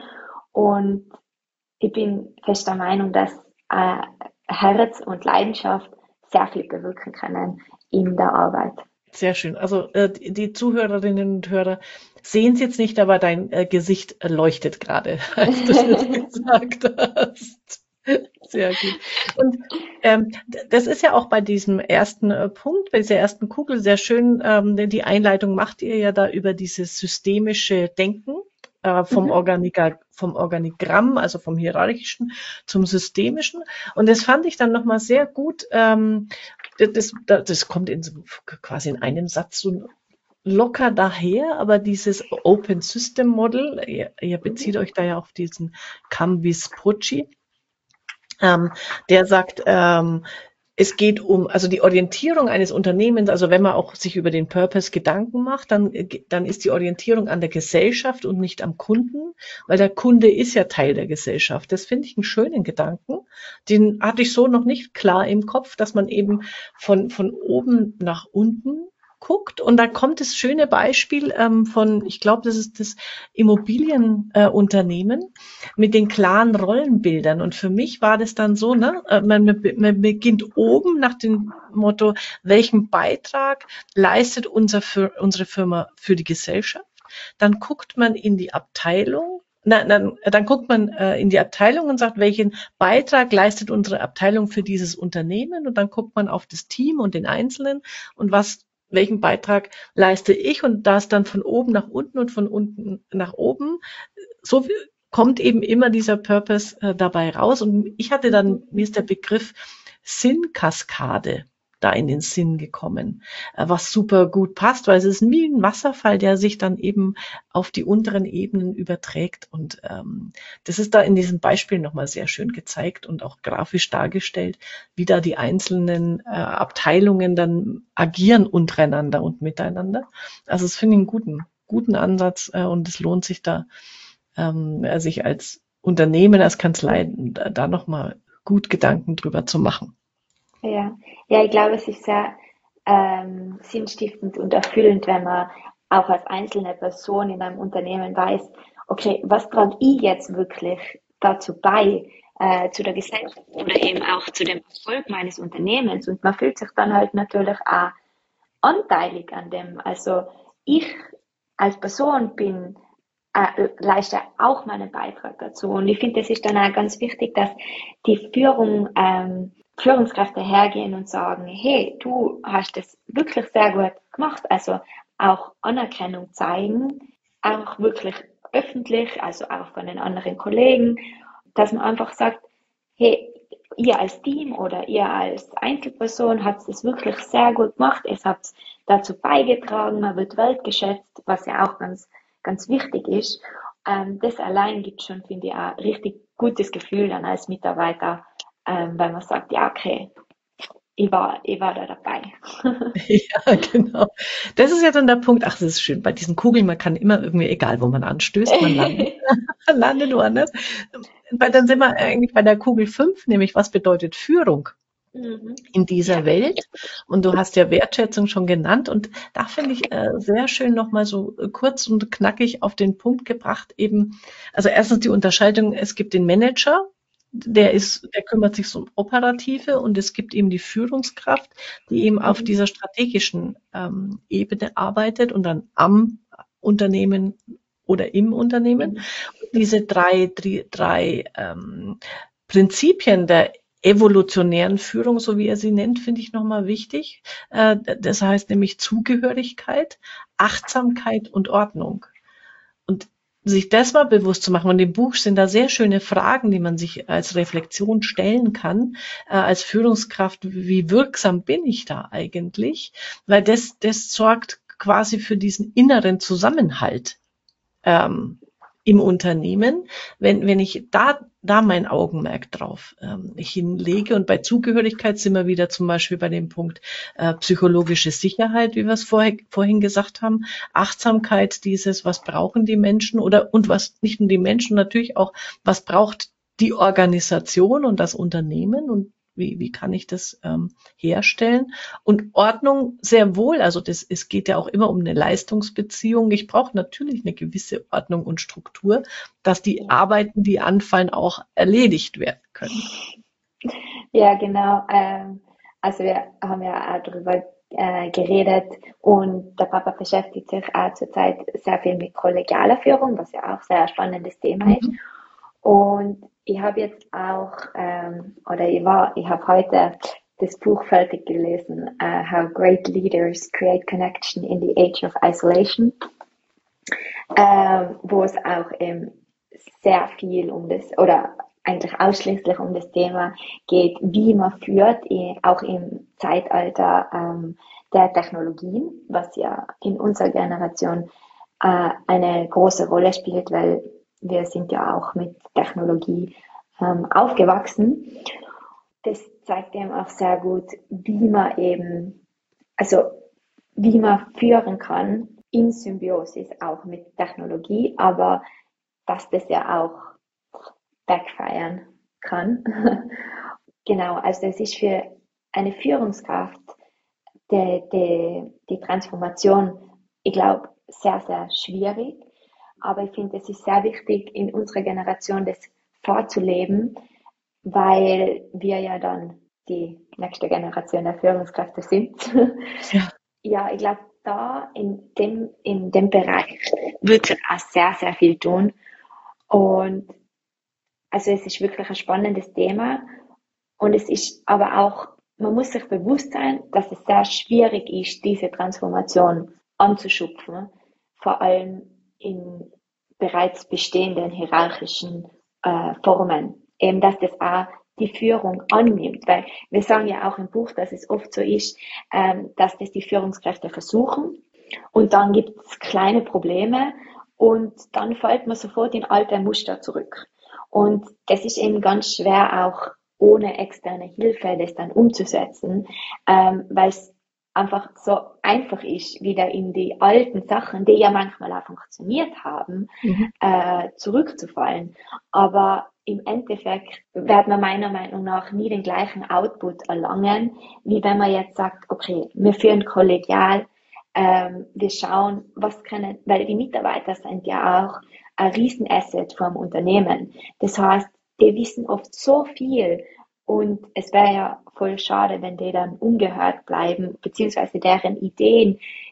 B: Und ich bin fester Meinung, dass äh, Herz und Leidenschaft sehr viel bewirken können in der Arbeit.
A: Sehr schön. Also äh, die die Zuhörerinnen und Hörer sehen es jetzt nicht, aber dein äh, Gesicht äh, leuchtet gerade, als du das gesagt hast. Sehr gut. Und ähm, d- das ist ja auch bei diesem ersten äh, Punkt, bei dieser ersten Kugel sehr schön, ähm, denn die Einleitung macht ihr ja da über dieses systemische Denken äh, vom
B: Mhm.
A: Organiga vom Organigramm, also vom Hierarchischen zum Systemischen. Und das fand ich dann nochmal sehr gut. Ähm, das, das, das kommt in so, quasi in einem Satz so locker daher, aber dieses Open System Model, ihr, ihr bezieht
B: Mhm.
A: euch da ja auf diesen Cambis Pucci, ähm, der sagt, ähm, es geht um, also die Orientierung eines Unternehmens, also wenn man auch sich über den Purpose Gedanken macht, dann, dann ist die Orientierung an der Gesellschaft und nicht am Kunden, weil der Kunde ist ja Teil der Gesellschaft. Das finde ich einen schönen Gedanken. Den hatte ich so noch nicht klar im Kopf, dass man eben von, von oben nach unten guckt. Und da kommt das schöne Beispiel ähm, von, ich glaube, das ist das Immobilienunternehmen äh, Unternehmen mit den klaren Rollenbildern. Und für mich war das dann so, ne, äh, man, man beginnt oben nach dem Motto, welchen Beitrag leistet unser, für, unsere Firma für die Gesellschaft? Dann guckt man in die Abteilung, Nein, dann, dann guckt man äh, in die Abteilung und sagt, welchen Beitrag leistet unsere Abteilung für dieses Unternehmen? Und dann guckt man auf das Team und den Einzelnen und was, welchen Beitrag leiste ich? Und das dann von oben nach unten und von unten nach oben. So kommt eben immer dieser Purpose äh, dabei raus. Und ich hatte dann, mir ist der Begriff Sinnkaskade da in den Sinn gekommen, äh, was super gut passt, weil es ist wie ein Wasserfall, der sich dann eben auf die unteren Ebenen überträgt. Und ähm, das ist da in diesem Beispiel nochmal sehr schön gezeigt und auch grafisch dargestellt, wie da die einzelnen äh, Abteilungen dann agieren untereinander und miteinander. Also es finde ich einen guten, guten Ansatz äh, und es lohnt sich da, ähm, sich als Unternehmen, als Kanzlei da, da nochmal gut Gedanken drüber zu machen.
B: Ja, ja, ich glaube, es ist sehr ähm, sinnstiftend und erfüllend, wenn man auch als einzelne Person in einem Unternehmen weiß, okay, was trage ich jetzt wirklich dazu bei, äh, zu der Gesellschaft oder eben auch zu dem Erfolg meines Unternehmens. Und man fühlt sich dann halt natürlich auch anteilig an dem. Also ich als Person bin, äh, leiste auch meinen Beitrag dazu. Und ich finde, es ist dann auch ganz wichtig, dass die Führung, ähm, Führungskräfte hergehen und sagen, hey, du hast das wirklich sehr gut gemacht. Also auch Anerkennung zeigen, auch wirklich öffentlich, also auch von den anderen Kollegen, dass man einfach sagt, hey, ihr als Team oder ihr als Einzelperson habt es wirklich sehr gut gemacht. Es habt dazu beigetragen, man wird wertgeschätzt, was ja auch ganz, ganz wichtig ist. Ähm, das allein gibt schon, finde ich, ein richtig gutes Gefühl dann als Mitarbeiter, ähm, weil man sagt, ja, okay, ich war, ich war da dabei.
A: Ja, genau. Das ist ja dann der Punkt. Ach, das ist schön. Bei diesen Kugeln, man kann immer irgendwie, egal wo man anstößt, man landet, man landet woanders. Weil dann sind wir eigentlich bei der Kugel fünf, nämlich was bedeutet Führung
B: Mhm.
A: in
B: Ja.
A: dieser Welt? Und du hast ja Wertschätzung schon genannt. Und da finde ich äh, sehr schön nochmal so äh, kurz und knackig auf den Punkt gebracht, eben, also erstens die Unterscheidung, es gibt den Manager, der ist, der kümmert sich so um Operative und es gibt eben die Führungskraft, die eben auf
B: Mhm.
A: dieser strategischen ähm, Ebene arbeitet und dann am Unternehmen oder im Unternehmen.
B: Mhm.
A: Und diese drei, drei, drei ähm, Prinzipien der evolutionären Führung, so wie er sie nennt, finde ich nochmal wichtig. Äh, das heißt nämlich Zugehörigkeit, Achtsamkeit und Ordnung. Und sich das mal bewusst zu machen. Und im Buch sind da sehr schöne Fragen, die man sich als Reflexion stellen kann, äh, als Führungskraft. Wie wirksam bin ich da eigentlich? Weil das, das sorgt quasi für diesen inneren Zusammenhalt ähm, im Unternehmen, wenn, wenn ich da, da mein Augenmerk drauf ähm, hinlege. Und bei Zugehörigkeit sind wir wieder zum Beispiel bei dem Punkt äh, psychologische Sicherheit, wie wir es vorher, vorhin gesagt haben, Achtsamkeit, dieses, was brauchen die Menschen oder und was nicht nur die Menschen, natürlich auch, was braucht die Organisation und das Unternehmen und wie, wie kann ich das ähm, herstellen? Und Ordnung sehr wohl, also das, es geht ja auch immer um eine Leistungsbeziehung. Ich brauche natürlich eine gewisse Ordnung und Struktur, dass die
B: Ja.
A: Arbeiten, die anfallen, auch erledigt werden können.
B: Ja, genau. Ähm, also wir haben ja auch darüber äh, geredet und der Papa beschäftigt sich auch zurzeit sehr viel mit kollegialer Führung, was ja auch sehr ein spannendes Thema ist.
A: Mhm.
B: Und ich habe jetzt auch, ähm, oder ich war, ich habe heute das Buch fertig gelesen, uh, How Great Leaders Create Connection in the Age of Isolation, ähm, wo es auch eben sehr viel um das, oder eigentlich ausschließlich um das Thema geht, wie man führt, auch im Zeitalter ähm, der Technologien, was ja in unserer Generation äh, eine große Rolle spielt, weil wir sind ja auch mit Technologie ähm, aufgewachsen. Das zeigt eben auch sehr gut, wie man eben, also wie man führen kann in Symbiosis auch mit Technologie, aber dass das ja auch backfeiern kann. Genau, also es ist für eine Führungskraft die, die, die Transformation, ich glaube, sehr, sehr schwierig. Aber ich finde, es ist sehr wichtig, in unserer Generation das vorzuleben, weil wir ja dann die nächste Generation der Führungskräfte sind.
A: Ja.
B: Ja, ich glaube, da in dem, in dem Bereich wird sich auch sehr, sehr viel tun. Und also es ist wirklich ein spannendes Thema. Und es ist aber auch, man muss sich bewusst sein, dass es sehr schwierig ist, diese Transformation anzuschupfen, vor allem in bereits bestehenden hierarchischen äh, Formen. Eben, dass das auch die Führung annimmt, weil wir sagen ja auch im Buch, dass es oft so ist, ähm, dass das die Führungskräfte versuchen und dann gibt es kleine Probleme und dann fällt man sofort in alte Muster zurück. Und das ist eben ganz schwer auch ohne externe Hilfe das dann umzusetzen, ähm, weil es einfach so einfach ist, wieder in die alten Sachen, die ja manchmal auch funktioniert haben,
A: Mhm.
B: äh, zurückzufallen. Aber im Endeffekt wird man meiner Meinung nach nie den gleichen Output erlangen, wie wenn man jetzt sagt, okay, wir führen kollegial, ähm, wir schauen, was können, weil die Mitarbeiter sind ja auch ein Riesenasset vom Unternehmen. Das heißt, die wissen oft so viel und es wäre ja voll schade, wenn die dann ungehört bleiben, beziehungsweise deren Ideen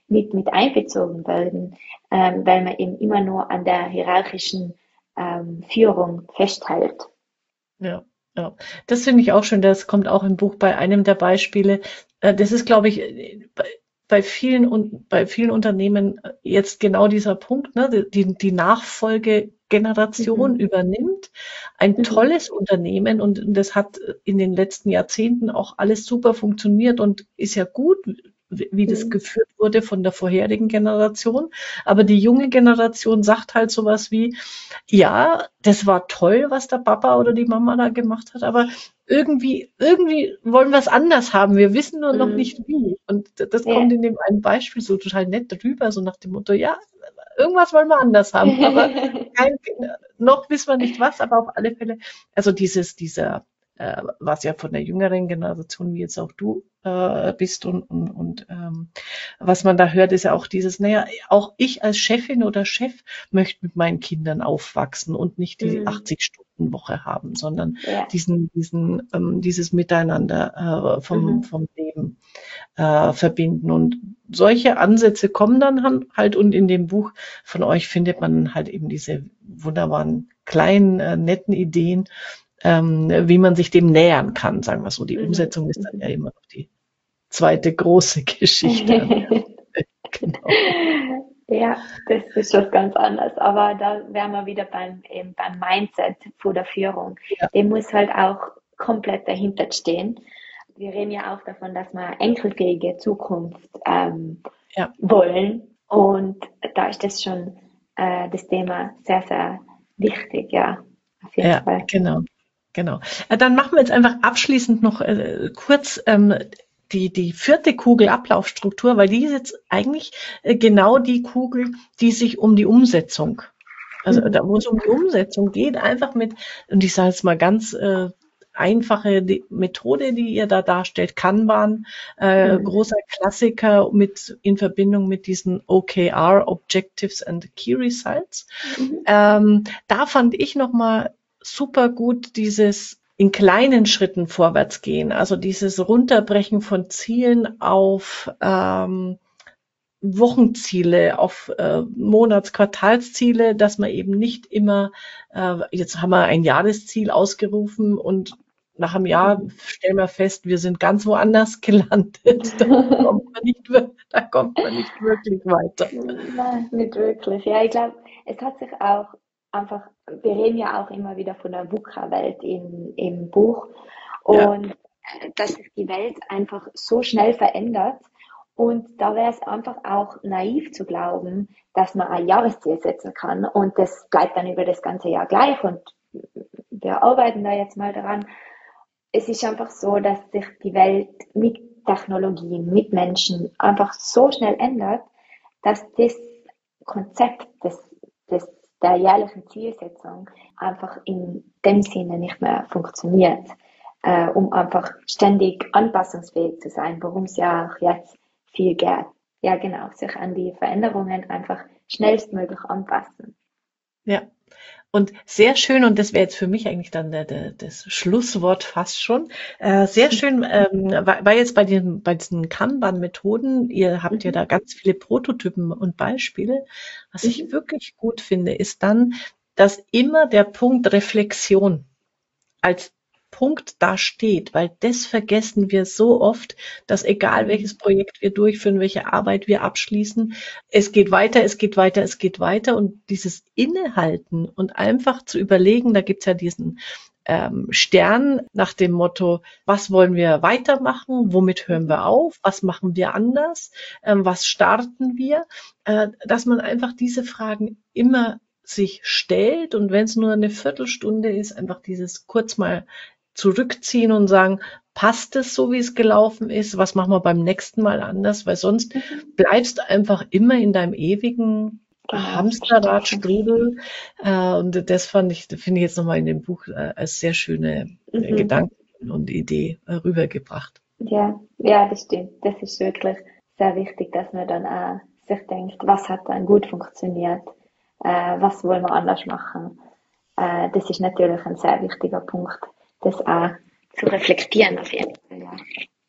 B: mit, mit einbezogen werden, ähm, weil man eben immer nur an der hierarchischen ähm, Führung festhält.
A: Ja, ja. Das finde ich auch schön. Das kommt auch im Buch bei einem der Beispiele. Äh, Das ist, glaube ich, äh, bei, bei vielen und bei vielen Unternehmen äh, jetzt genau dieser Punkt, ne? Die, die Nachfolgegeneration
B: Mhm.
A: übernimmt ein
B: Mhm.
A: tolles Unternehmen und das hat in den letzten Jahrzehnten auch alles super funktioniert und ist ja gut, wie wie das
B: Mhm.
A: geführt wurde von der vorherigen Generation. Aber die junge Generation sagt halt sowas wie, ja, das war toll, was der Papa oder die Mama da gemacht hat, aber irgendwie, irgendwie wollen wir es anders haben. Wir wissen nur noch nicht
B: Mhm.
A: wie. Und das
B: Ja.
A: kommt in dem einen Beispiel so total nett drüber, so nach dem Motto, ja, irgendwas wollen wir anders haben, aber kein, noch wissen wir nicht was, aber auf alle Fälle, also dieses, dieser, äh, was ja von der jüngeren Generation, wie jetzt auch du äh, bist und, und, und ähm, was man da hört, ist ja auch dieses, naja, auch ich als Chefin oder Chef möchte mit meinen Kindern aufwachsen und nicht die
B: Mhm.
A: achtzig-Stunden-Woche haben, sondern
B: Ja.
A: diesen, diesen, ähm, dieses Miteinander äh, vom,
B: Mhm.
A: vom Leben äh, verbinden. Und solche Ansätze kommen dann han- halt und in dem Buch von euch findet man halt eben diese wunderbaren kleinen, äh, netten Ideen, ähm, wie man sich dem nähern kann, sagen wir so. Die
B: Mhm.
A: Umsetzung ist dann ja
B: Mhm.
A: immer noch die zweite große Geschichte an der Stelle. Genau.
B: Ja, das ist was ganz anderes. Aber da wären wir wieder beim, eben beim Mindset vor der Führung.
A: Ja,
B: Dem muss halt auch komplett dahinter stehen. Wir reden ja auch davon, dass wir enkelfähige Zukunft ähm,
A: ja,
B: wollen. Und da ist das schon äh, das Thema sehr, sehr wichtig, ja, auf jeden
A: ja,
B: Fall.
A: genau. Genau. Äh, Dann machen wir jetzt einfach abschließend noch äh, kurz ähm, die, die vierte Kugel-Ablaufstruktur, weil die ist jetzt eigentlich äh, genau die Kugel, die sich um die Umsetzung, also
B: Mhm.
A: da, wo es um die Umsetzung geht, einfach mit, und ich sage jetzt mal ganz äh, einfache die Methode, die ihr da darstellt, Kanban, äh,
B: Mhm.
A: großer Klassiker mit in Verbindung mit diesen O K R, Objectives and Key Results.
B: Mhm.
A: Ähm, da fand ich nochmal super gut dieses in kleinen Schritten vorwärts gehen, also dieses Runterbrechen von Zielen auf ähm, Wochenziele, auf äh, Monats-, Quartalsziele, dass man eben nicht immer, äh, jetzt haben wir ein Jahresziel ausgerufen und nach einem Jahr
B: Mhm.
A: stellen wir fest, wir sind ganz woanders gelandet. Da kommt man nicht, wir- da kommt man nicht wirklich weiter.
B: Nein, nicht wirklich. Ja, ich glaube, es hat sich auch einfach, wir reden ja auch immer wieder von der VUCA-Welt im, im Buch
A: Ja,
B: und äh, dass sich die Welt einfach so schnell verändert und da wäre es einfach auch naiv zu glauben, dass man ein Jahresziel setzen kann und das bleibt dann über das ganze Jahr gleich und wir arbeiten da jetzt mal daran. Es ist einfach so, dass sich die Welt mit Technologien, mit Menschen einfach so schnell ändert, dass das Konzept des, des, der jährlichen Zielsetzung einfach in dem Sinne nicht mehr funktioniert, äh, um einfach ständig anpassungsfähig zu sein, worum es ja auch jetzt viel geht. Ja, genau, sich an die Veränderungen einfach schnellstmöglich anpassen.
A: ja. Und sehr schön, und das wäre jetzt für mich eigentlich dann der, der, das Schlusswort fast schon, äh, sehr schön, ähm, war, war jetzt bei, den, bei diesen Kanban-Methoden, ihr habt ja da
B: Mhm.
A: ganz viele Prototypen und Beispiele. Was ich
B: Mhm.
A: wirklich gut finde, ist dann, dass immer der Punkt Reflexion als Punkt da steht, weil das vergessen wir so oft, dass egal welches
B: Mhm.
A: Projekt wir durchführen, welche Arbeit wir abschließen, es geht weiter, es geht weiter, es geht weiter und dieses Innehalten und einfach zu überlegen, da gibt's ja diesen ähm, Stern nach dem Motto, was wollen wir weitermachen, womit hören
B: Mhm.
A: wir auf, was machen wir anders, ähm, was starten wir, äh, dass man einfach diese Fragen immer sich stellt und wenn es nur eine Viertelstunde ist, einfach dieses kurz mal zurückziehen und sagen, passt es so, wie es gelaufen ist? Was machen wir beim nächsten Mal anders? Weil sonst
B: Mhm.
A: bleibst du einfach immer in deinem ewigen
B: Genau, verstecken.
A: Hamsterradstrudel. Äh, und das fand ich, finde ich jetzt nochmal in dem Buch äh, als sehr schöne äh,
B: Mhm.
A: Gedanken und Idee äh, rübergebracht.
B: Ja, ja, das stimmt. Das ist wirklich sehr wichtig, dass man dann auch sich denkt, was hat dann gut funktioniert, äh, was wollen wir anders machen. Äh, das ist natürlich ein sehr wichtiger Punkt, das auch zu reflektieren auf jeden Fall. Ja.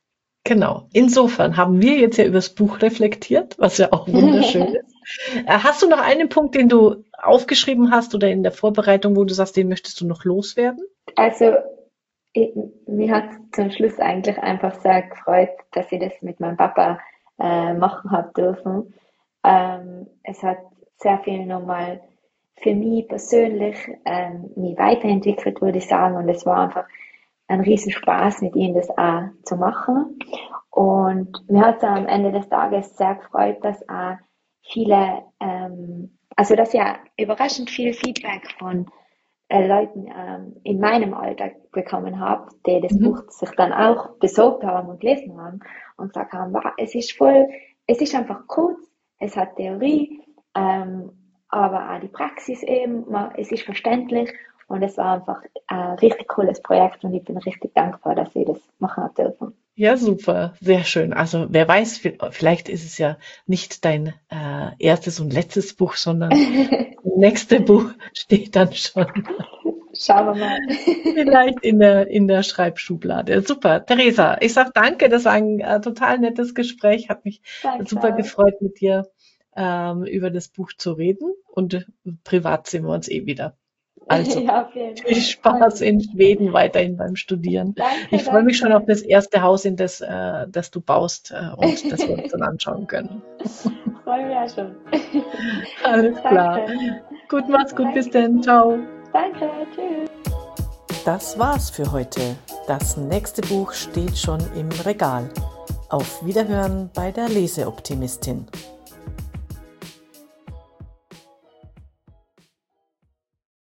A: Genau. Insofern haben wir jetzt ja über das Buch reflektiert, was ja auch wunderschön ist. Äh, Hast du noch einen Punkt, den du aufgeschrieben hast oder in der Vorbereitung, wo du sagst, den möchtest du noch loswerden?
B: Also, ich, mir hat zum Schluss eigentlich einfach sehr gefreut, dass ich das mit meinem Papa äh, machen habe dürfen. Ähm, es hat sehr viel nochmal für mich persönlich ähm, mich weiterentwickelt, würde ich sagen. Und es war einfach ein Riesenspaß, mit ihm das auch zu machen. Und mir hat es am Ende des Tages sehr gefreut, dass auch viele, ähm, also dass ja überraschend viel Feedback von äh, Leuten ähm, in meinem Alter bekommen habe, die das
A: Mhm.
B: Buch sich dann auch besorgt haben und gelesen haben und gesagt haben, wow, es ist voll, es ist einfach kurz, es hat Theorie, ähm, aber auch die Praxis eben, man, es ist verständlich und es war einfach ein richtig cooles Projekt und ich bin richtig dankbar, dass ich das machen habe dürfen.
A: Ja, super, sehr schön. Also wer weiß, vi- vielleicht ist es ja nicht dein äh, erstes und letztes Buch, sondern das nächste Buch steht dann schon
B: Schauen wir mal.
A: vielleicht in der in der Schreibschublade. Super, Theresa, ich sag danke, das war ein äh, total nettes Gespräch, hat mich
B: Danke
A: super
B: auch.
A: gefreut, mit dir ähm, über das Buch zu reden und äh, privat sehen wir uns eh wieder. Also,
B: Ja, auf jeden
A: viel
B: Fall.
A: Spaß in Schweden weiterhin beim Studieren.
B: Danke,
A: Ich freue mich schon auf
B: danke.
A: das erste Haus, in das, äh, das du baust äh, und das wir uns dann anschauen können.
B: Freue mich auch schon.
A: Alles klar.
B: Danke.
A: Gut, mach's gut, bis
B: Danke.
A: dann. Ciao.
B: Danke. Tschüss.
A: Das war's für heute. Das nächste Buch steht schon im Regal. Auf Wiederhören bei der Leseoptimistin.